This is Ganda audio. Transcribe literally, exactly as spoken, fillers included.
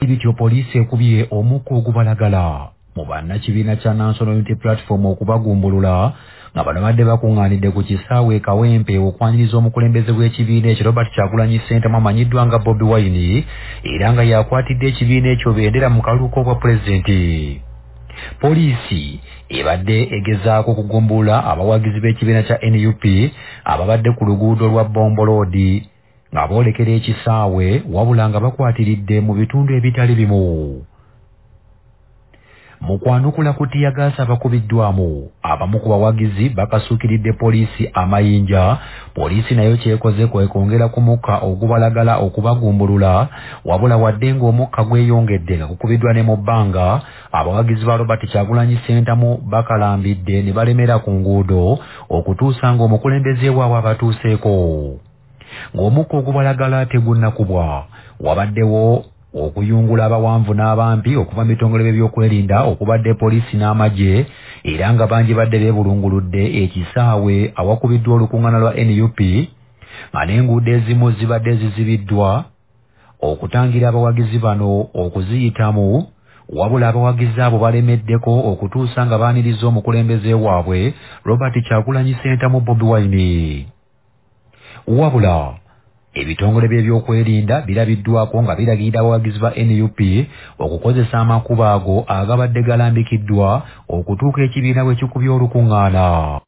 bityo poliisi ekubye omukka ogubalagala mu bannakibiina kya National Unity Platform okubagumbulula nga bano badde bakuŋŋaanidde ku kisaawe e Kawempe okwaniriza omukulembeze w'ekibiina ekyo Robert Kyagulanyi Ssentamu amanyiddwa nga Bobi Wine era nga yakwatidde ekibiina ekyo bendera mu kalulu k'obwa pulezidenti. Poliisi ebadde egezaako okugumbulula abawagizi b'ekibiina kya N U P ababadde ku luguudo lwa Bombo Road nga boolekera ekisaawe wabula nga bakwatiridde mu bitundu ebitali bimu. Mu kwanukula ku tiyagaasi abakubiddwamu abamu ku bawagizi bakasuukiridde poliisi amayinja, poliisi nayo kyekoze kwe kwongera ku mukka ogubalagala okubagumbulula wabula wadde ng'omukka gweyongedde nga gukubiddwa ne mu bbanga, abawagizi ba Robert Kyagulanyi Ssentamu bakalambidde ne balemera ku nguudo okutuusa ng'omukulembeze waabwe abatuuseeko. Ng'omukka ogubalagala tegunnakubwa wabaddewo okuyungula abawanvu n'abampi okuva mu bitongole by'ebyokwerinda okubadde poliisi n'amagye era nga bangi badde beebulunguludde ekisaawe awakubiddwa olukuŋŋaana lwa N U P nga n'enguudo ezimu zibadde zizibiddwa okutangira abawagizi bano okuziyitamu wabula abawagizi abo balemeddeko okutuusa nga baaniriza omukulembeze waabwe Robert Kyagulanyi Ssentamu Bobi Wine. Wabula ebitongole by'ebyokwerinda birabiddwako nga biragirira abawagizi ba N U P okukozesa amakubo ago agabadde galambikiddwa okutuuka ekibiina bwe kikubya olukuŋŋaana.